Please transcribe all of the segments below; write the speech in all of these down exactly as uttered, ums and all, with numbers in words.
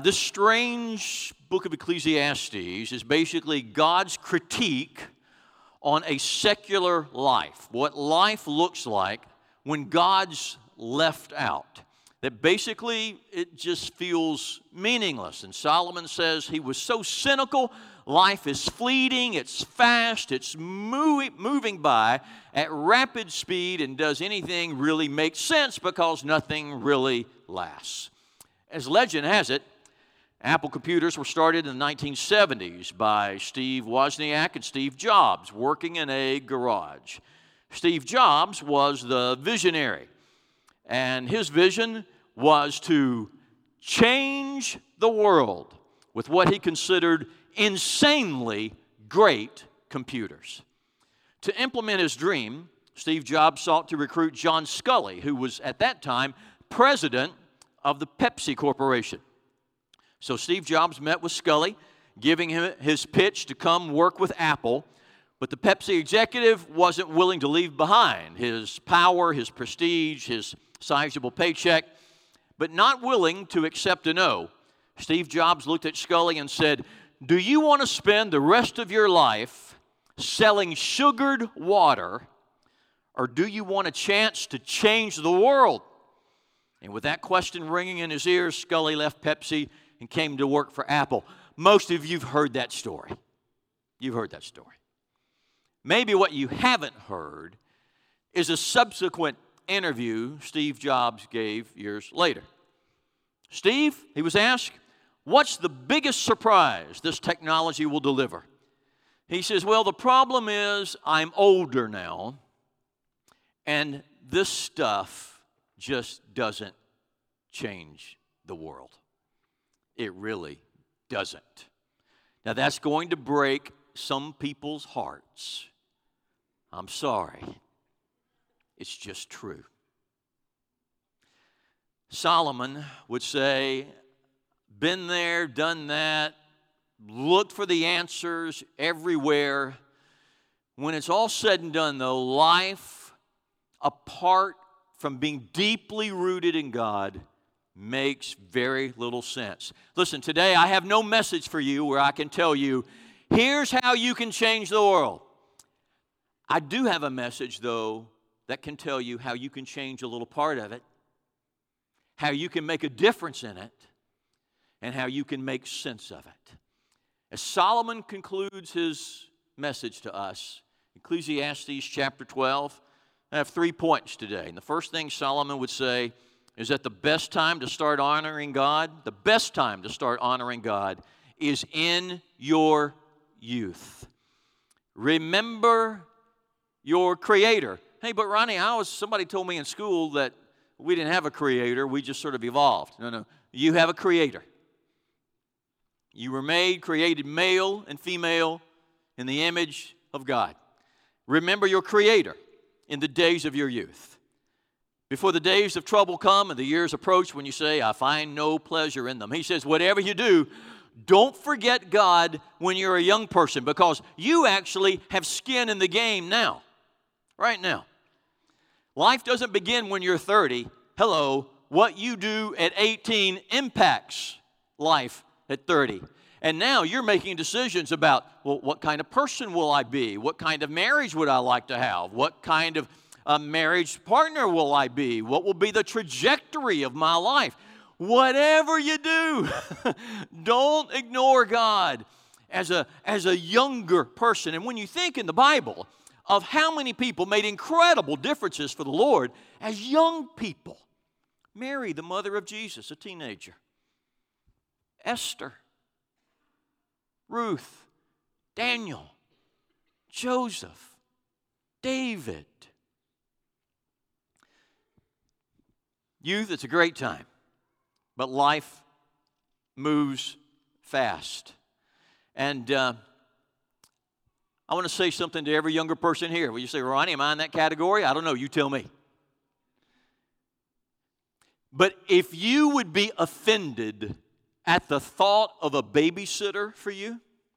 This strange book of Ecclesiastes is basically God's critique on a secular life, what life looks like when God's left out. That basically it just feels meaningless. And Solomon says he was so cynical, life is fleeting, it's fast, it's moving by at rapid speed, and does anything really make sense because nothing really lasts. As legend has it, Apple computers were started in the nineteen seventies by Steve Wozniak and Steve Jobs working in a garage. Steve Jobs was the visionary, and his vision was to change the world with what he considered insanely great computers. To implement his dream, Steve Jobs sought to recruit John Sculley, who was at that time president of the Pepsi Corporation. So Steve Jobs met with Sculley, giving him his pitch to come work with Apple, but the Pepsi executive wasn't willing to leave behind his power, his prestige, his sizable paycheck, but not willing to accept a no. Steve Jobs looked at Sculley and said, "Do you want to spend the rest of your life selling sugared water, or do you want a chance to change the world?" And with that question ringing in his ears, Sculley left Pepsi and came to work for Apple. Most of you have heard that story. You've heard that story. Maybe what you haven't heard is a subsequent interview Steve Jobs gave years later. Steve, he was asked, what's the biggest surprise this technology will deliver? He says, well, the problem is I'm older now, and this stuff just doesn't change the world. It really doesn't. Now, that's going to break some people's hearts. I'm sorry. It's just true. Solomon would say, been there, done that, looked for the answers everywhere. When it's all said and done, though, life apart from being deeply rooted in God makes very little sense. Listen, today I have no message for you where I can tell you, here's how you can change the world. I do have a message, though, that can tell you how you can change a little part of it, how you can make a difference in it, and how you can make sense of it. As Solomon concludes his message to us, Ecclesiastes chapter twelve, I have three points today. And the first thing Solomon would say is that the best time to start honoring God, the best time to start honoring God is in your youth. Remember your Creator. Hey, but Ronnie, I was, somebody told me in school that we didn't have a Creator, we just sort of evolved. No, no, you have a Creator. You were made, created male and female in the image of God. Remember your Creator in the days of your youth. Before the days of trouble come and the years approach when you say, I find no pleasure in them. He says, whatever you do, don't forget God when you're a young person, because you actually have skin in the game now, right now. Life doesn't begin when you're thirty. Hello, what you do at eighteen impacts life at thirty. And now you're making decisions about, well, what kind of person will I be? What kind of marriage would I like to have? What kind of uh, marriage partner will I be? What will be the trajectory of my life? Whatever you do, don't ignore God as a, as a younger person. And when you think in the Bible of how many people made incredible differences for the Lord as young people, Mary, the mother of Jesus, a teenager, Esther, Ruth, Daniel, Joseph, David. Youth, it's a great time, but life moves fast. And uh, I want to say something to every younger person here. Will you say, Ronnie, am I in that category? I don't know. You tell me. But if you would be offended at the thought of a babysitter for you,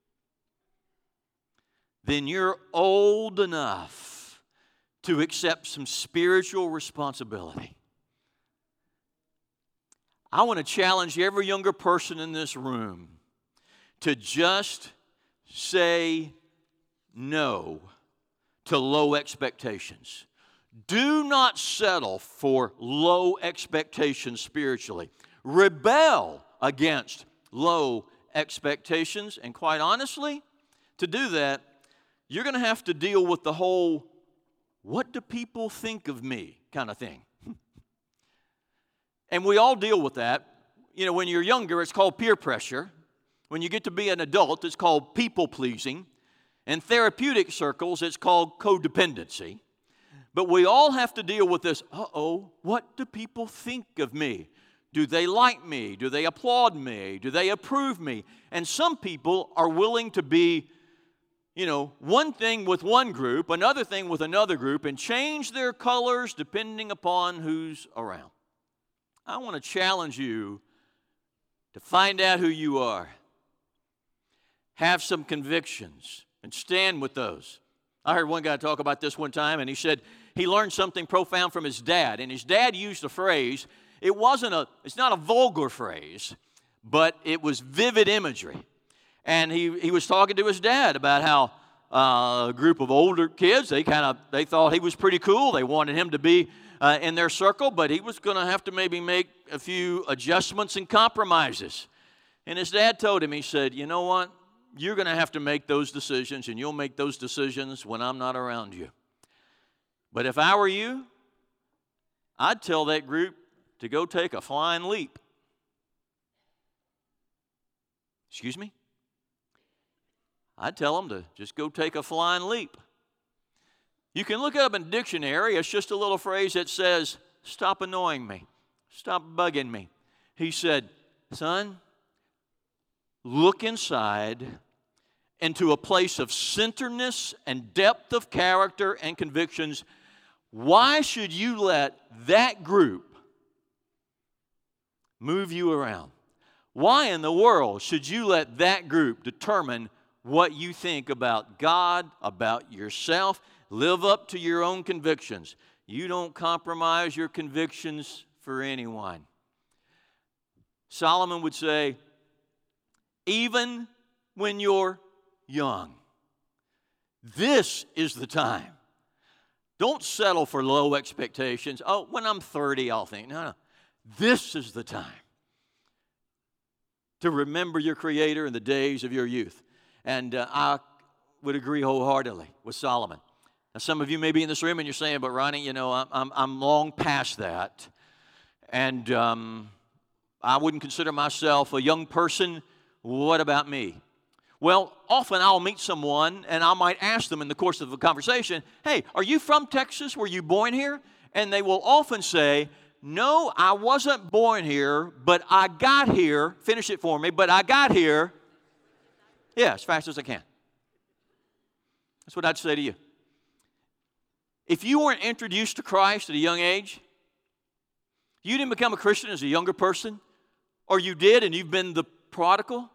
then you're old enough to accept some spiritual responsibility. I want to challenge every younger person in this room to just say no to low expectations. Do not settle for low expectations spiritually. Rebel against low expectations. And quite honestly, to do that, you're going to have to deal with the whole, what do people think of me kind of thing. And we all deal with that. You know, when you're younger, it's called peer pressure. When you get to be an adult, it's called people pleasing. In therapeutic circles, it's called codependency. But we all have to deal with this, uh-oh, what do people think of me? Do they like me? Do they applaud me? Do they approve me? And some people are willing to be, you know, one thing with one group, another thing with another group, and change their colors depending upon who's around. I want to challenge you to find out who you are. Have some convictions and stand with those. I heard one guy talk about this one time, and he said he learned something profound from his dad. And his dad used a phrase. It wasn't a, it's not a vulgar phrase, but it was vivid imagery. And he, he was talking to his dad about how uh, a group of older kids, they kind of, they thought he was pretty cool. They wanted him to be uh, in their circle, but he was going to have to maybe make a few adjustments and compromises. And his dad told him, he said, you know what? You're going to have to make those decisions, and you'll make those decisions when I'm not around you. But if I were you, I'd tell that group to go take a flying leap. Excuse me? I'd tell them to just go take a flying leap. You can look it up in a dictionary. It's just a little phrase that says, stop annoying me. Stop bugging me. He said, son, look inside into a place of centeredness and depth of character and convictions. Why should you let that group move you around? Why in the world should you let that group determine what you think about God, about yourself? Live up to your own convictions. You don't compromise your convictions for anyone. Solomon would say, even when you're young, this is the time. Don't settle for low expectations. Oh, when I'm thirty, I'll think. No, no. This is the time to remember your Creator in the days of your youth. And uh, I would agree wholeheartedly with Solomon. Now, some of you may be in this room and you're saying, but Ronnie, you know, I'm, I'm, I'm long past that. And um, I wouldn't consider myself a young person. What about me? Well, often I'll meet someone and I might ask them in the course of a conversation, hey, are you from Texas? Were you born here? And they will often say, no, I wasn't born here, but I got here. Finish it for me. But I got here, yeah, as fast as I can. That's what I'd say to you. If you weren't introduced to Christ at a young age, you didn't become a Christian as a younger person, or you did and you've been the prodigal,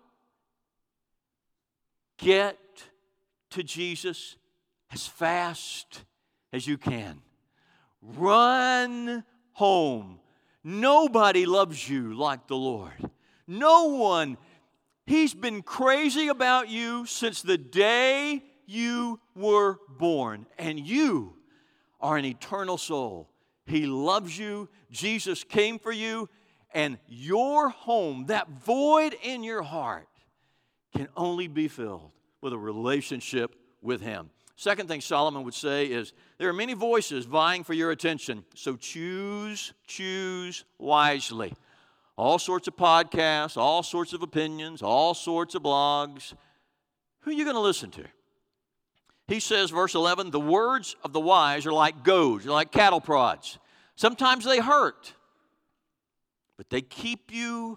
get to Jesus as fast as you can. Run home. Nobody loves you like the Lord. No one. He's been crazy about you since the day you were born, and you are an eternal soul. He loves you. Jesus came for you, and your home, that void in your heart, can only be filled with a relationship with Him. Second thing Solomon would say is, there are many voices vying for your attention, so choose, choose wisely. All sorts of podcasts, all sorts of opinions, all sorts of blogs. Who are you going to listen to? He says, verse eleven, the words of the wise are like goads, they're like cattle prods. Sometimes they hurt, but they keep you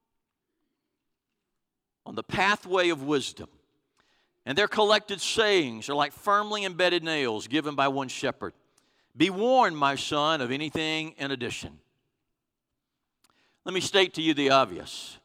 on the pathway of wisdom. And their collected sayings are like firmly embedded nails given by one shepherd. Be warned, my son, of anything in addition. Let me state to you the obvious.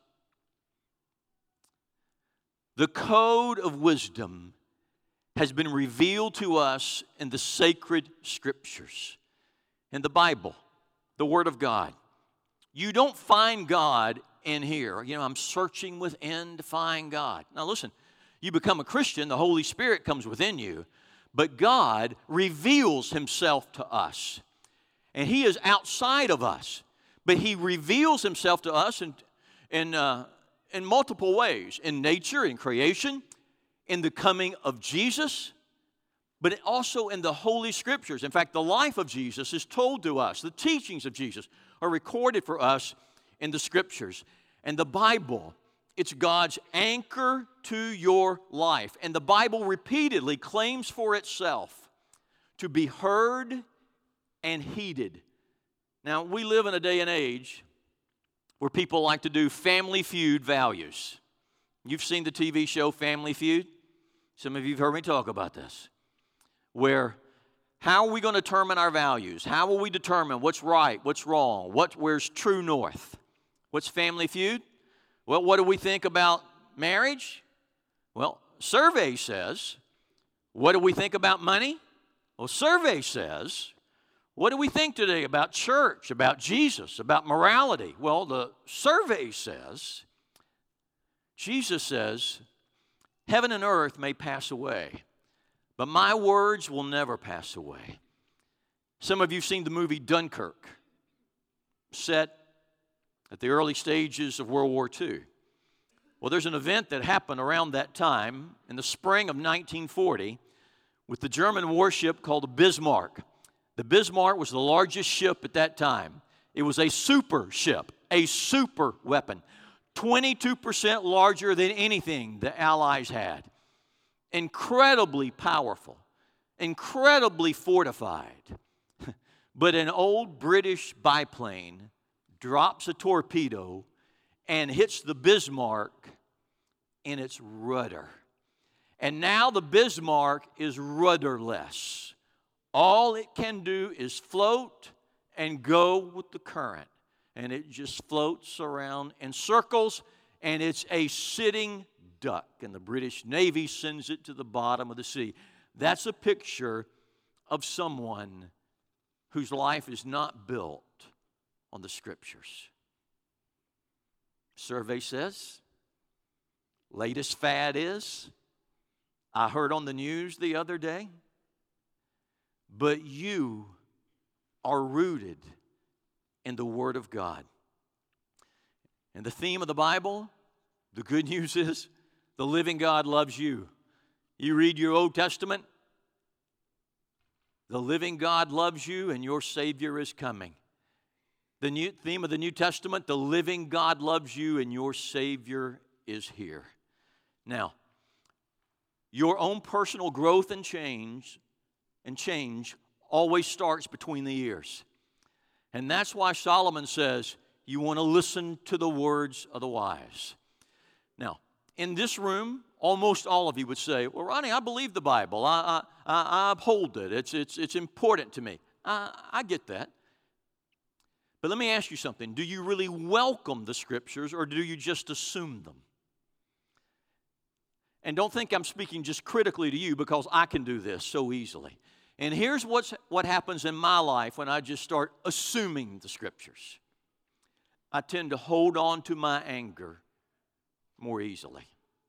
The code of wisdom has been revealed to us in the sacred scriptures, in the Bible, the Word of God. You don't find God in here. You know, I'm searching within to find God. Now listen, you become a Christian, the Holy Spirit comes within you, but God reveals himself to us. And he is outside of us, but he reveals himself to us in, in, uh, in multiple ways, in nature, in creation, in the coming of Jesus, but also in the Holy Scriptures. In fact, the life of Jesus is told to us. The teachings of Jesus are recorded for us in the Scriptures. And the Bible, it's God's anchor to your life. And the Bible repeatedly claims for itself to be heard and heeded. Now, we live in a day and age where people like to do Family Feud values. You've seen the T V show Family Feud. Some of you have heard me talk about this. Where, how are we going to determine our values? How will we determine what's right, what's wrong, what, where's true north? What's Family Feud? Well, what do we think about marriage? Well, survey says. What do we think about money? Well, survey says. What do we think today about church, about Jesus, about morality? Well, the survey says, Jesus says, heaven and earth may pass away, but my words will never pass away. Some of you have seen the movie Dunkirk, set at the early stages of World War Two. Well, there's an event that happened around that time in the spring of nineteen forty with the German warship called the Bismarck. The Bismarck was the largest ship at that time. It was a super ship, a super weapon, twenty-two percent larger than anything the Allies had. Incredibly powerful, incredibly fortified. But an old British biplane drops a torpedo and hits the Bismarck in its rudder. And now the Bismarck is rudderless. All it can do is float and go with the current. And it just floats around in circles, and it's a sitting duck, and the British Navy sends it to the bottom of the sea. That's a picture of someone whose life is not built on the Scriptures. Survey says, latest fad is, I heard on the news the other day, but you are rooted in the Word of God. And the theme of the Bible, the good news is, the living God loves you. You read your Old Testament, the living God loves you and your Savior is coming. The new theme of the New Testament, the living God loves you and your Savior is here. Now, your own personal growth and change and change always starts between the ears. And that's why Solomon says you want to listen to the words of the wise. Now, in this room, almost all of you would say, well, Ronnie, I believe the Bible. I, I, I uphold it. It's, it's, it's important to me. I, I get that. But let me ask you something. Do you really welcome the Scriptures or do you just assume them? And don't think I'm speaking just critically to you because I can do this so easily. And here's what's, what happens in my life when I just start assuming the Scriptures. I tend to hold on to my anger more easily.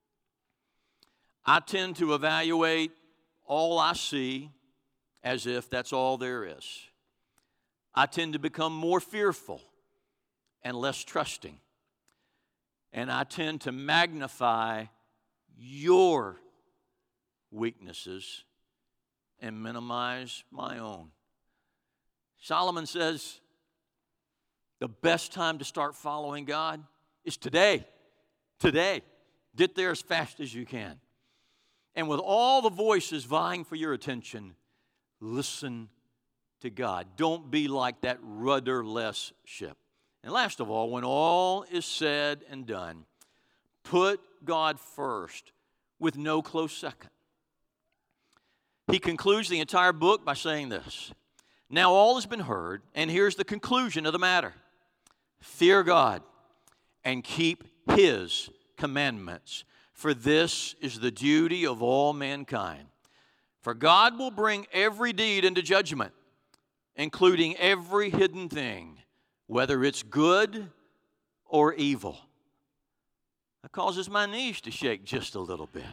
I tend to evaluate all I see as if that's all there is. I tend to become more fearful and less trusting. And I tend to magnify your weaknesses and minimize my own. Solomon says the best time to start following God is today. Today. Get there as fast as you can. And with all the voices vying for your attention, listen to God. Don't be like that rudderless ship. And last of all, when all is said and done, put God first with no close second. He concludes the entire book by saying this. Now all has been heard, and here's the conclusion of the matter. Fear God and keep His commandments, for this is the duty of all mankind. For God will bring every deed into judgment, including every hidden thing, whether it's good or evil. That causes my knees to shake just a little bit.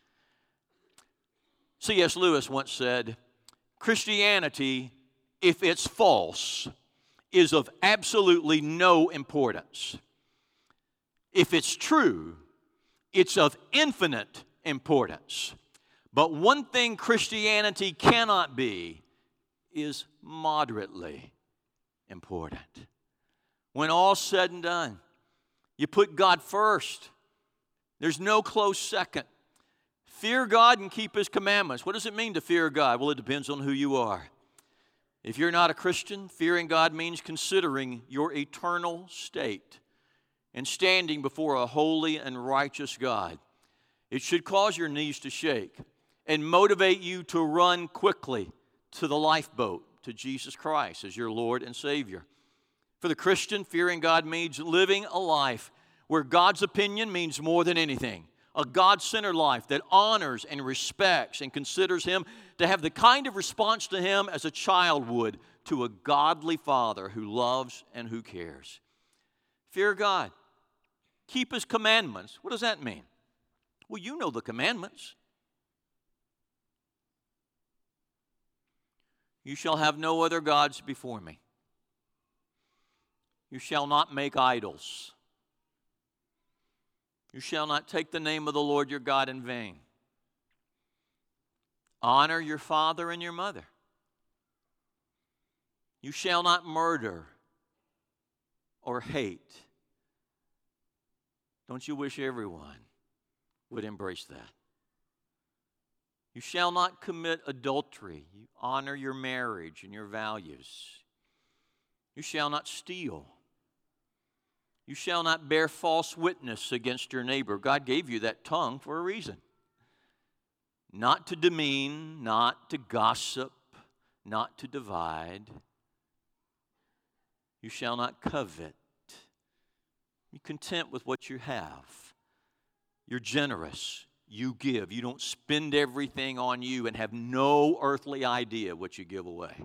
C S Lewis once said, Christianity, if it's false, is of absolutely no importance. If it's true, it's of infinite importance. But one thing Christianity cannot be is moderately important. When all's said and done, you put God first. There's no close second. Fear God and keep His commandments. What does it mean to fear God? Well, it depends on who you are. If you're not a Christian, fearing God means considering your eternal state and standing before a holy and righteous God. It should cause your knees to shake and motivate you to run quickly to the lifeboat, to Jesus Christ as your Lord and Savior. For the Christian, fearing God means living a life where God's opinion means more than anything. A God-centered life that honors and respects and considers Him to have the kind of response to Him as a child would to a godly Father who loves and who cares. Fear God. Keep His commandments. What does that mean? Well, you know the commandments. You shall have no other gods before me. You shall not make idols. You shall not take the name of the Lord your God in vain. Honor your father and your mother. You shall not murder or hate. Don't you wish everyone would embrace that? You shall not commit adultery. You honor your marriage and your values. You shall not steal. You shall not bear false witness against your neighbor. God gave you that tongue for a reason. Not to demean, not to gossip, not to divide. You shall not covet. Be content with what you have. You're generous. You give. You don't spend everything on you and have no earthly idea what you give away.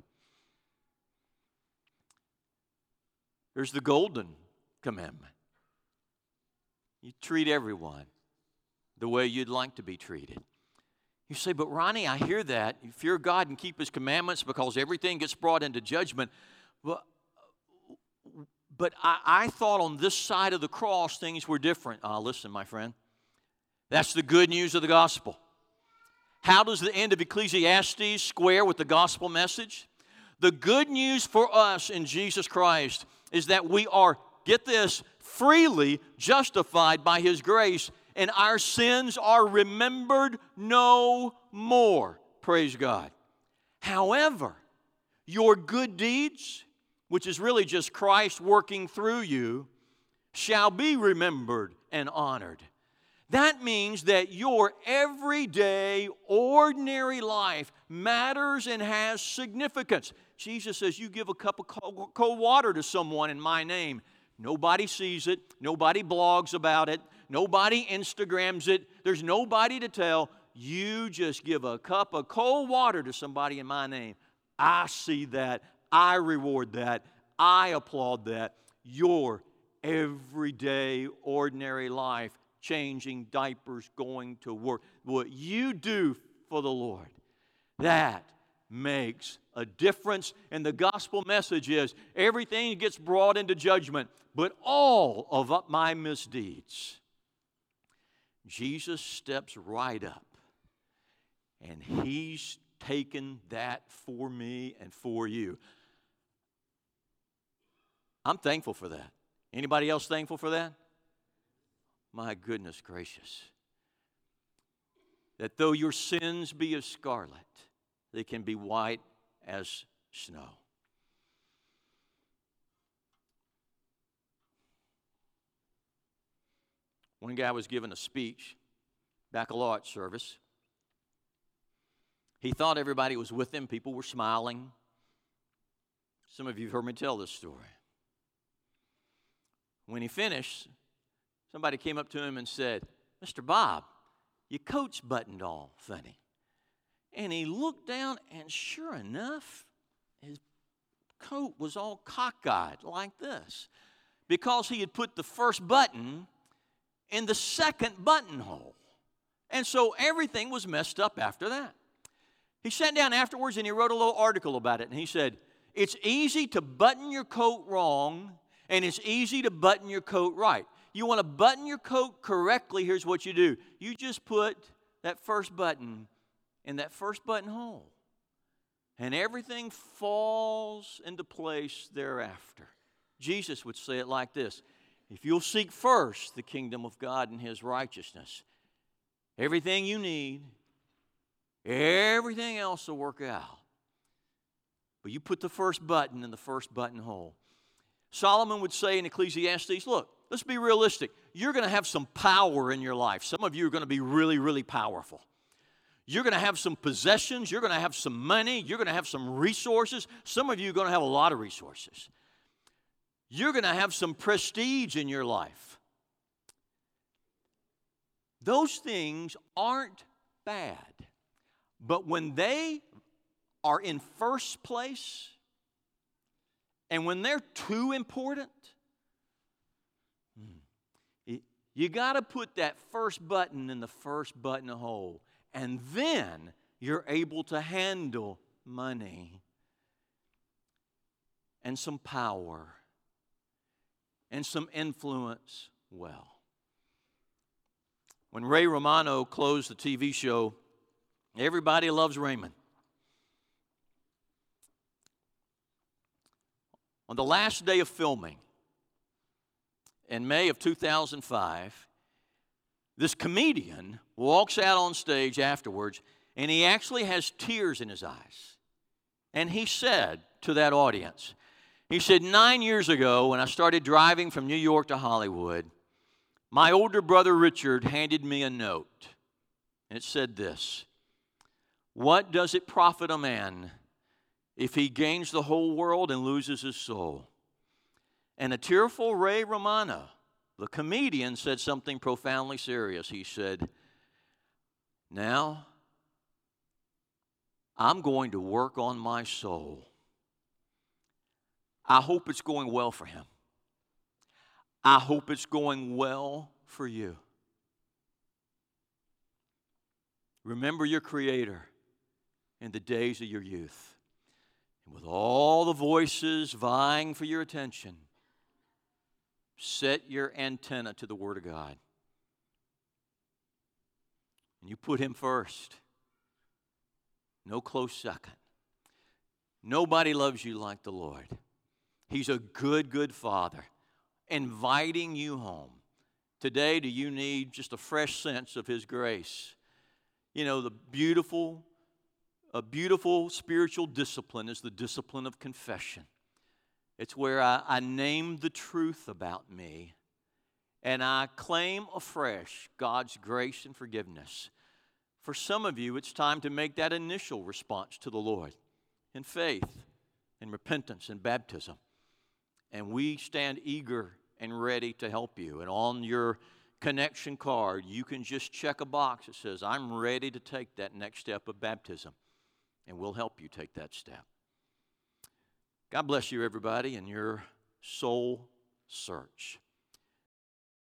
There's the golden commandment. You treat everyone the way you'd like to be treated. You say, but Ronnie, I hear that. You fear God and keep His commandments because everything gets brought into judgment. But, but I, I thought on this side of the cross things were different. Ah, listen, my friend. That's the good news of the gospel. How does the end of Ecclesiastes square with the gospel message? The good news for us in Jesus Christ is that we are, get this, freely justified by His grace, and our sins are remembered no more. Praise God. However, your good deeds, which is really just Christ working through you, shall be remembered and honored. That means that your everyday, ordinary life matters and has significance. Jesus says, you give a cup of cold water to someone in my name. Nobody sees it. Nobody blogs about it. Nobody Instagrams it. There's nobody to tell. You just give a cup of cold water to somebody in my name. I see that. I reward that. I applaud that. Your everyday, ordinary life, changing diapers, going to work, what you do for the Lord, that makes a difference. And the gospel message is everything gets brought into judgment, but all of my misdeeds. Jesus steps right up, and He's taken that for me and for you. I'm thankful for that. Anybody else thankful for that? My goodness gracious. That though your sins be as scarlet, they can be white as snow. One guy was given a speech, baccalaureate service. He thought everybody was with him. People were smiling. Some of you have heard me tell this story. When he finished, somebody came up to him and said, Mister Bob, your coat's buttoned all funny. And he looked down, and sure enough, his coat was all cockeyed like this because he had put the first button in the second buttonhole. And so everything was messed up after that. He sat down afterwards and he wrote a little article about it. And he said, it's easy to button your coat wrong, and it's easy to button your coat right. You want to button your coat correctly, here's what you do. You just put that first button in that first buttonhole, and everything falls into place thereafter. Jesus would say it like this: if you'll seek first the kingdom of God and His righteousness, everything you need, everything else will work out. But you put the first button in the first buttonhole. Solomon would say in Ecclesiastes, look, let's be realistic. You're going to have some power in your life. Some of you are going to be really, really powerful. You're going to have some possessions. You're going to have some money. You're going to have some resources. Some of you are going to have a lot of resources. You're going to have some prestige in your life. Those things aren't bad. But when they are in first place, and when they're too important, you got to put that first button in the first buttonhole, and then you're able to handle money and some power and some influence well. When Ray Romano closed the T V show, Everybody Loves Raymond, on the last day of filming, in May of two thousand five, this comedian walks out on stage afterwards, and he actually has tears in his eyes. And he said to that audience, he said, nine years ago when I started driving from New York to Hollywood, my older brother Richard handed me a note. And it said this: what does it profit a man if he gains the whole world and loses his soul? And a tearful Ray Romano, the comedian, said something profoundly serious. He said, now I'm going to work on my soul. I hope it's going well for him. I hope it's going well for you. Remember your Creator in the days of your youth. And with all the voices vying for your attention, set your antenna to the Word of God. And you put Him first. No close second. Nobody loves you like the Lord. He's a good, good Father, inviting you home. Today, do you need just a fresh sense of His grace? You know, the beautiful, a beautiful spiritual discipline is the discipline of confession. It's where I, I name the truth about me, and I claim afresh God's grace and forgiveness. For some of you, it's time to make that initial response to the Lord in faith, in repentance, and baptism. And we stand eager and ready to help you. And on your connection card, you can just check a box that says, I'm ready to take that next step of baptism. And we'll help you take that step. God bless you, everybody, in your soul search.